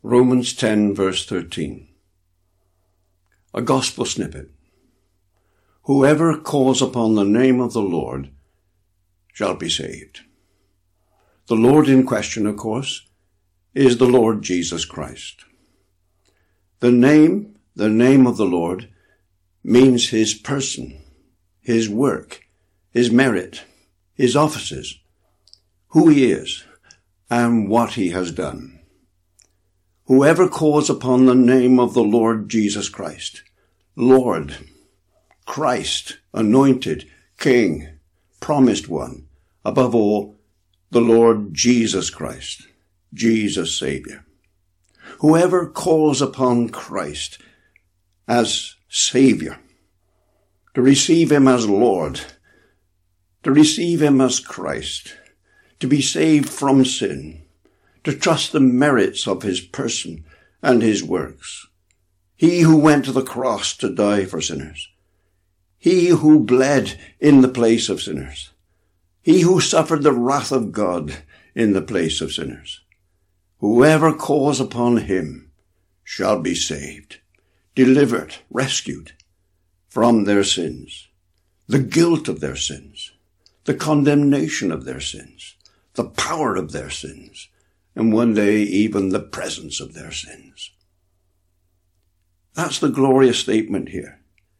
Romans 10 verse 13. A gospel snippet. Whoever calls upon the name of the Lord shall be saved. The Lord in question, of course, is the Lord Jesus Christ. The name of the Lord means his person, his work, his merit, his offices, who he is, and what he has done. Whoever calls upon the name of the Lord Jesus Christ, Lord, Christ, anointed, King, promised one, above all, the Lord Jesus Christ, Jesus Savior. Whoever calls upon Christ as Savior, to receive him as Lord, to receive him as Christ, to be saved from sin, to trust the merits of his person and his works. He who went to the cross to die for sinners. He who bled in the place of sinners. He who suffered the wrath of God in the place of sinners. Whoever calls upon him shall be saved, delivered, rescued from their sins, the guilt of their sins, the condemnation of their sins, the power of their sins, and one day even the presence of their sins. That's the glorious statement here.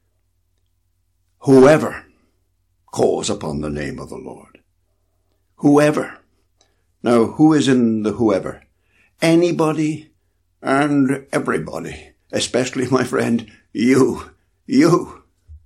Whoever calls upon the name of the Lord. Whoever. Now, who is in the whoever? Anybody and everybody, especially, my friend, you. You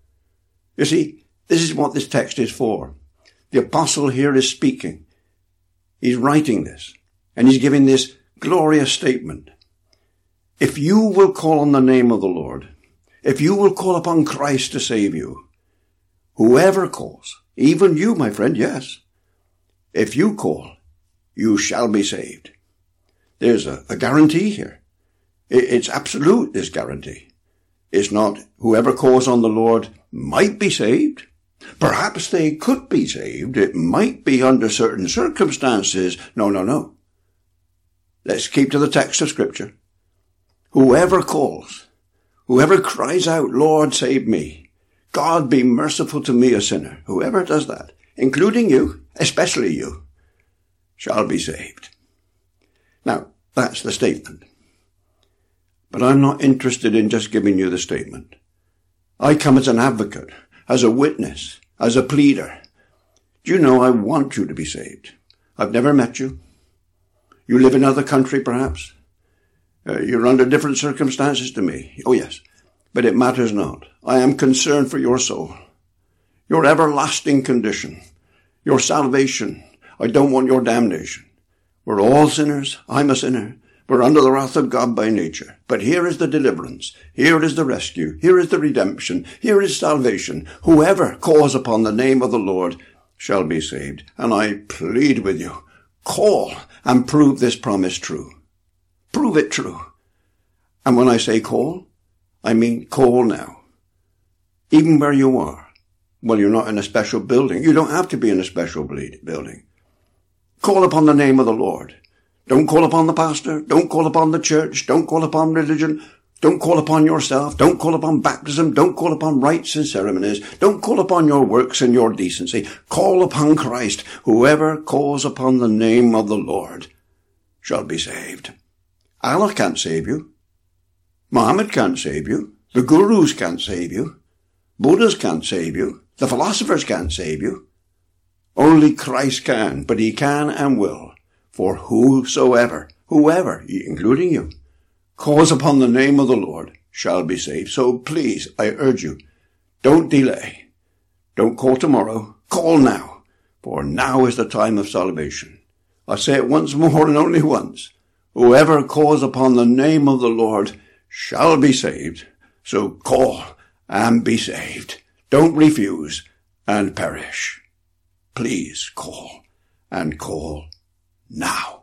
see, this is what this text is for. The apostle here is speaking. He's writing this. And he's giving this glorious statement. If you will call on the name of the Lord, if you will call upon Christ to save you, whoever calls, even you, my friend, yes, if you call, you shall be saved. There's a guarantee here. It's absolute, this guarantee. It's not whoever calls on the Lord might be saved. Perhaps they could be saved. It might be under certain circumstances. No. Let's keep to the text of Scripture. Whoever calls, whoever cries out, Lord, save me. God, be merciful to me, a sinner. Whoever does that, including you, especially you, shall be saved. Now, that's the statement. But I'm not interested in just giving you the statement. I come as an advocate, as a witness, as a pleader. Do you know I want you to be saved? I've never met you. You live in another country, perhaps. You're under different circumstances to me. Oh, yes. But it matters not. I am concerned for your soul, your everlasting condition, your salvation. I don't want your damnation. We're all sinners. I'm a sinner. We're under the wrath of God by nature. But here is the deliverance. Here is the rescue. Here is the redemption. Here is salvation. Whoever calls upon the name of the Lord shall be saved. And I plead with you, call and prove this promise true. Prove it true. And when I say call, I mean call now. Even where you are. Well, you're not in a special building. You don't have to be in a special building. Call upon the name of the Lord. Don't call upon the pastor. Don't call upon the church. Don't call upon religion. Don't call upon yourself. Don't call upon baptism. Don't call upon rites and ceremonies. Don't call upon your works and your decency. Call upon Christ. Whoever calls upon the name of the Lord shall be saved. Allah can't save you. Muhammad can't save you. The gurus can't save you. Buddhas can't save you. The philosophers can't save you. Only Christ can, but he can and will. For whosoever, including you, calls upon the name of the Lord shall be saved. So please, I urge you, don't delay. Don't call tomorrow. Call now. For now is the time of salvation. I say it once more and only once. Whoever calls upon the name of the Lord shall be saved. So call and be saved. Don't refuse and perish. Please call and call now.